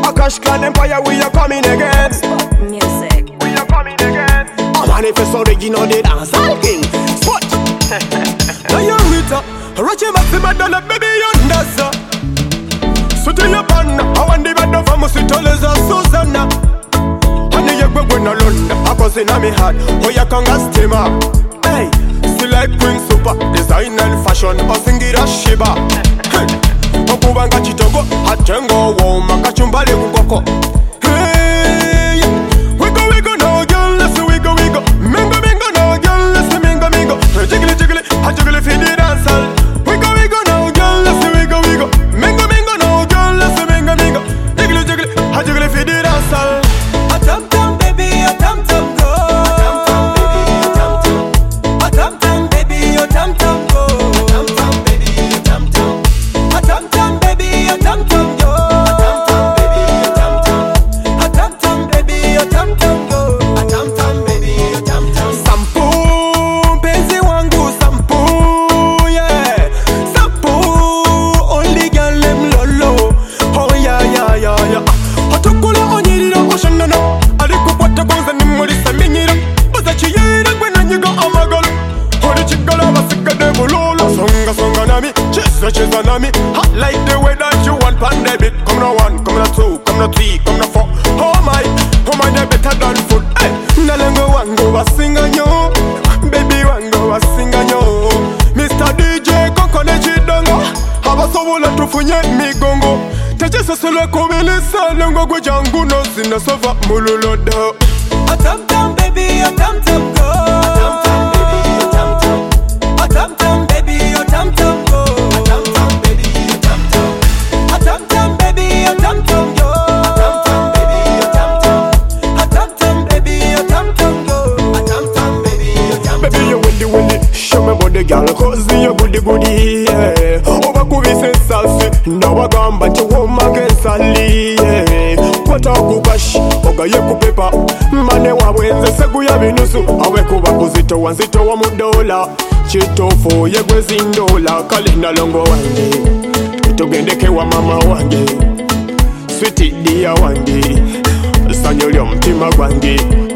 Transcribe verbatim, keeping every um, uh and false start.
A Cash Clan Empire, we are coming again. Music. We are coming again. A manifest original, the dance all king. Spot. Now you're Rita, Roger Maxima, Donna, baby, you're Nasa. So to your partner, I want the bed of a Musitoleza, Susanna. Honey, you're going alone. I was in my heart. Oh, you can't gas steamer. Hey, still like Queen Super, design and fashion, or sing it as Shiba. Hey, Okubanga Chitogo, Hatengo, Woma, Kachumbale, Kukoko. Hey, we go, we go, no, girl, let's we go, we go. Mingo, mingo, no, girl, let's mingo, mingo. Jiggly, jiggly, I jiggly, feed it dance. We go, we go, no, girl, let's we go, we go. Mingo, mingo, no, girl, let's mingo, mingo. Jiggly, jiggly, I jiggly, feed it dance. A tam tam baby, a tam tam go. A tam tam baby, a tam tam. A tam tam baby, a tam tam go. A tam tam baby, a tam tam. A tam tam baby, a tam tam go. A tam tam baby, a tam tam. A tam tam baby, a tam tam go. A tam tam baby, a tam tam. Sampu, penzi wangu sampu, yeah. Sampu, only girl them lolo. Oh yeah yeah yeah yeah. Hatukula onyirira oshanana. Alikupata kwanza ni mulisa minyira. Baza chiyira kwena nyiga amagalo. Hori chikala basika de bulolo. Songa songa nami, chesa chesa nami. Hot like the way that you want pandemic. Come na one, come na two, come na three, come na four. Oh my, oh my, they better than food. Hey, nalengo wango basinga nyo. Baby wango basinga nyo. Mister D J kokone chidongo. Abasobola tufunye migongo. Tachesa solo kubilisa lengo gwe jangu no zina sova mululoda. A tam tam baby, a tam tam go. A tam tam baby, a tam tam. A tam tam baby, a tam tam go. A tam tam baby, a tam tam. A tam tam baby, a tam tam go. A tam tam baby, a tam tam. A tam tam baby, a tam tam go. A tam tam baby, a tam tam. Baby you windy windy, show me body girl, cause you goody goody, yeah. Oba kubise salsi, na wagamba nche woma gesali, yeah. Kwata kukash, oga ye kupepa, mane wabwenze segu ya binusu, awe kuba kuzito wanzito wa mudola, chitofo ye gwe zindola, kalenda longo wange, tugendeke wa mama wange, sweetie dia wange, sanyo lyo mtima gwange.